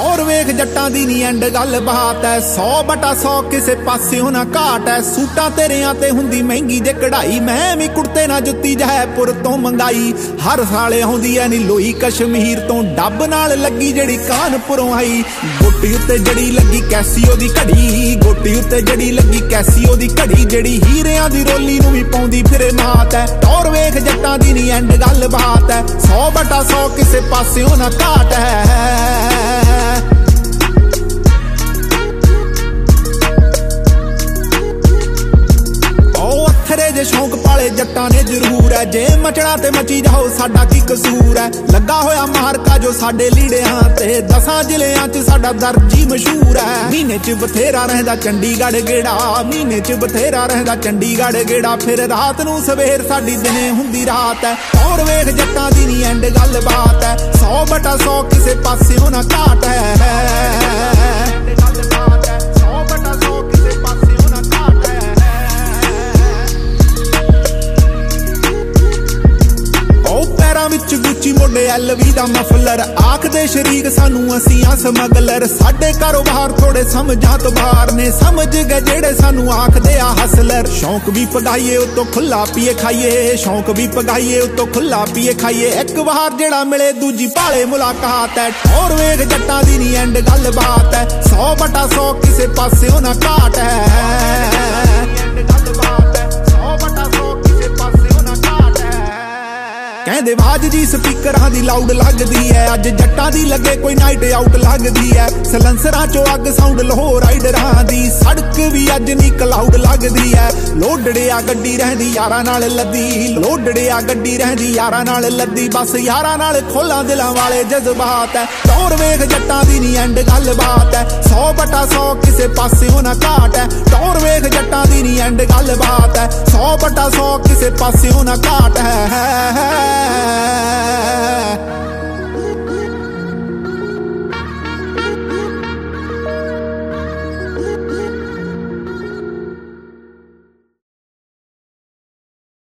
और वेख जट्टां दी नी एंड गल बात है 100/100 किसे पास्यों ना घाट है सूटां तेरियां ते हुंदी महंगी जे कढ़ाई मैं भी कुर्ते ना जुत्ती जयपुर तो मंगाई हर साले आउंदी ऐ नी लोई कश्मीर तो डब नाल लगी जड़ी कानपुरों आई गोटी उत्ते जड़ी लगी कैसियो दी घड़ी गोटी उत्ते जड़ी लगी कैसियो दी घड़ी जड़ी हीरियां दी रोली नूं वी पाउंदी फिरे मात है और वेख जट्टां दी नी एंड गल बात है 100/100 किसे पास्यों ना घाट है जे शौक पाले जट्टां ने जरूर है जे मचना ते मची जाओ साडा की कसूर है लगा होया मारका जो साडे लीड़ियां ते 10 जिलियां च साडा दर्जी मशहूर है महीने च बथेरा रहंदा चंडीगढ़ गेड़ा महीने च बथेरा रहंदा चंडीगढ़ गेड़ा फिर रात नूं सवेर साडी दिने हुंदी रात है और वेख जट्टां दी नी एंड गल बात है 100/100 किसे पास्यों ना घाट है विच गुच्ची मोडे LV दा मफलर आखदे शरीक सानू असीं समगलर साडे कारोबार थोड़े समझां तो बाहर ने समझ गए जेड़े सानू आखदे आ हसलर शौक भी पगाइए उतो खुला पिए खाइए शौक भी पगाइए उतो खुला पिए खाइए एक बार जेड़ा मिले दूजी पाले मुलाकात है और वेख जट्टां दी नी एंड गल बात है 100/100 किसे पास्यों ना घाट है कहंदे वाज जी स्पीकरां दी लाउड लगदी है अज जट्टां दी लगे कोई नाइट आउट लगदी है सलंसरां चो अग साउंड लो राइडरां दी सड़क भी अज नी क्लाउड लगदी है लोडड़े आ गड्डी रहंदी यारां नाल लद्दी लोडड़े आ गड्डी रहंदी यारां नाल लद्दी बस यारां नाल खोलां दिलां वाले जज्बात है टौर वेख जट्टां दी नी एंड गल बात है 100/100 किसे पास्यों ना घाट है टौर वेख जट्टां दी नी एंड गल बात है 100/100 किसे पास्यों ना घाट है